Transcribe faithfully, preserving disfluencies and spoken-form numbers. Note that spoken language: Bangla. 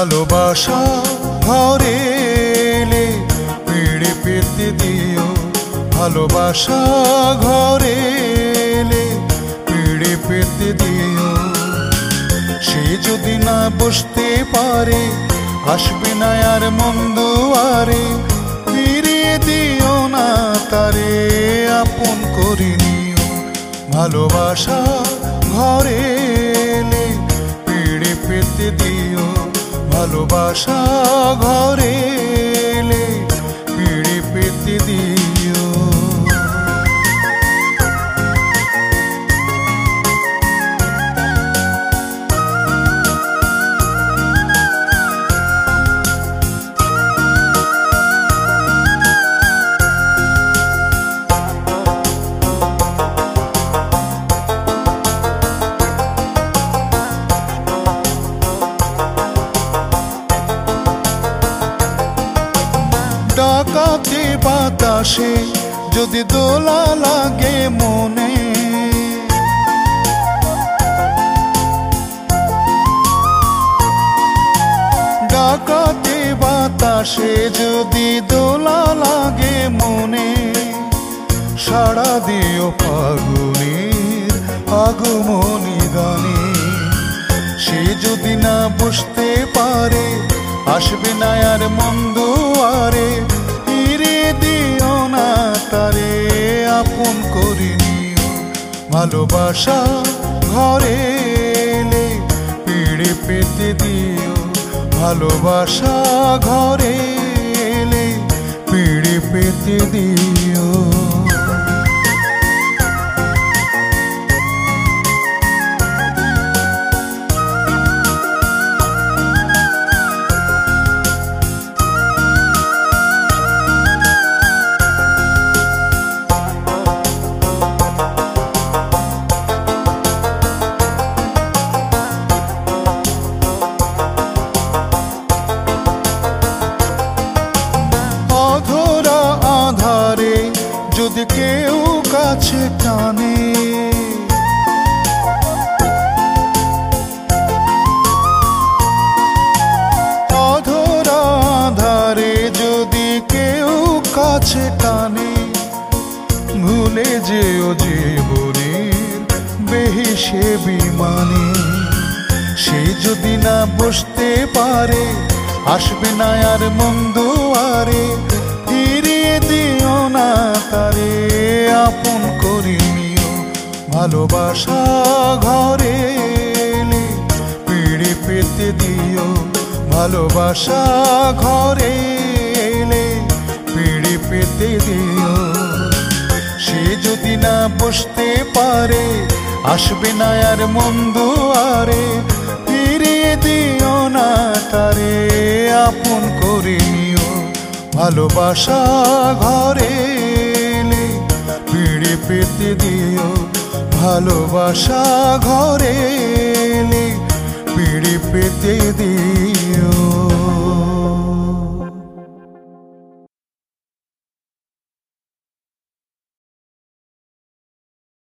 ভালোবাসা ঘরে এলে পিড়ে পেতে দিও, ভালোবাসা ঘরে এলে পিড়ে পেতে দিও। সে যদি না বুঝতে পারে আসবে না আর মন দুয়ারে, ফিরিয়ে দিও না তারে আপন করে নিও। ভালোবাসা ঘরে এলে পিড়ে পেতে দিও, ভালোবাসা ঘরে এলে পিড়ে পেতে দিও। ডাকাতি বাতাসে যদি দোলা লাগে মনে, ডাকাতি বাতাসে যদি দোলা লাগে মনে, সাড়া দিও ফাগুনের আগমনী গানে। সে যদি না বুঝতে পারে আসবে না আর মন দুয়ারে, ফিরিয়ে দিও না তারে আপন করে নিও। ভালোবাসা ঘরে এলে পিড়ে পেতে দিও, ভালোবাসা ঘরে এলে পিড়ে পেতে দিও। যদি কেউ কাছে টানে, অধরা আধারে যদি কেউ কাছে টানে, ভুলে যেও জীবনের বেহিসে বিমানে। সে যদি না বুঝতে পারে আসবে না আর মন দুয়ারে, ফিরিয়ে দিও না তারে আপন করে নিও। ভালোবাসা ঘরে এলে পিড়ে পেতে দিও, ভালোবাসা ঘরে এলে পিড়ে পেতে দিও। সে যদি না বুঝতে পারে আসবে না আর মন দুয়ারে, ফিরিয়ে দিও না তারে আপন করে নিও। ভালোবাসা ঘরে এলে পিড়ে পেতে দিও, ভালোবাসা ঘরে এলে পিড়ে পেতে দিও।